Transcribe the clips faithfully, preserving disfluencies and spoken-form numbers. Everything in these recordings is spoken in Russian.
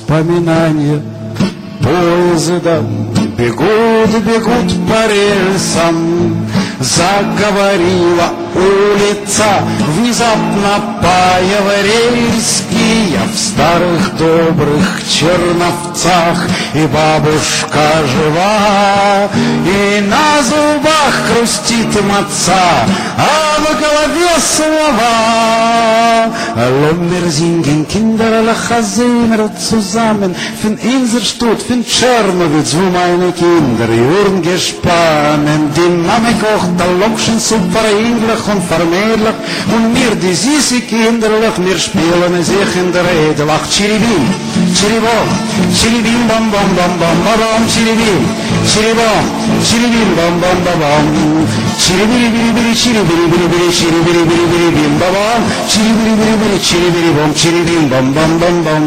воспоминания поезда бегут, бегут по рельсам. Заговорила улица внезапно по-еврейски. Я в старых добрых Черновцах, и бабушка жива, и на зубах хрустит маца, а в голове слова. Ломмер сingen Kinder alle Chasemer zusammen, von Inselstutt, von Tschernowitz, wo meine Kinder Juren gespannen. Die Mama kocht der Lokschen so vereinlich und vermehrlich, und mir die süße Kinderlich, mir spielen sich in der Rede. Lach Chiribim, Chiribom, Chiribim, bam, bam, bam, bam, bam, Chiribim, Chiribom, Chiribim, bam, bam, bam, bam, Chiribiri, Chiribiri, Chiribiri, Chiribiri, Chiribiri, bam, bam, Chiribiri, Chiribiri, bam, Chiribim, bam, bam, bam, bam.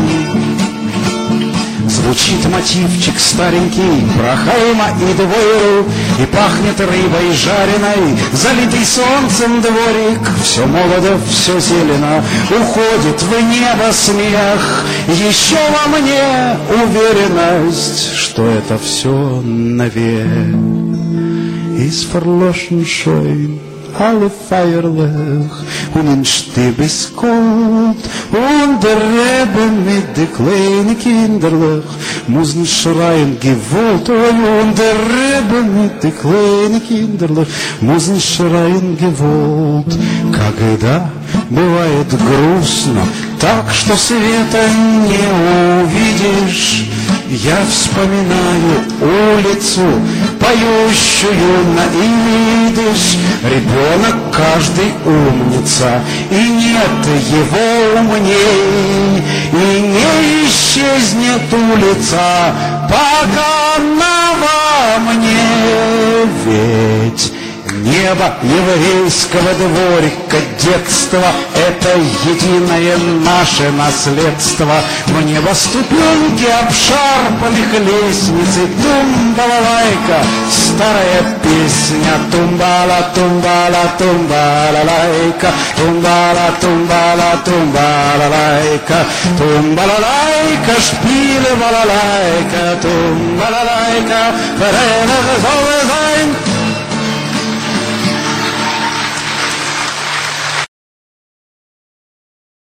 Звучит мотивчик старенький про Хайма и Двойру, и пахнет рыбой жареной, залитый солнцем дворик. Все молодо, все зелено, уходит в небо смех. Еще во мне уверенность, что это все навек. Ist verloschen schön alle feierlich, und in Stieb ist kalt, und der Rebbe mit den kleinen Kinderlich müssen schreien gewollt, und der Rebbe mit den kleinen Kinderlich müssen schreien gewollt. Когда бывает грустно, так что света не увидишь, я вспоминаю улицу, поющую на идиш. Ребенок каждый умница, и нет его умней, и не исчезнет улица, пока она во мне. Ведь небо еврейского дворика детства — это единое наше наследство. В небо ступеньки обшарпанных лестниц, и тум-балалайка, старая песня. Тумбала, тумбала, тумбалалайка, тумбала, тумбала, тумбалалайка, тумбалалайка, шпиле балалайка, тумбалалайка, ференах золе зайн.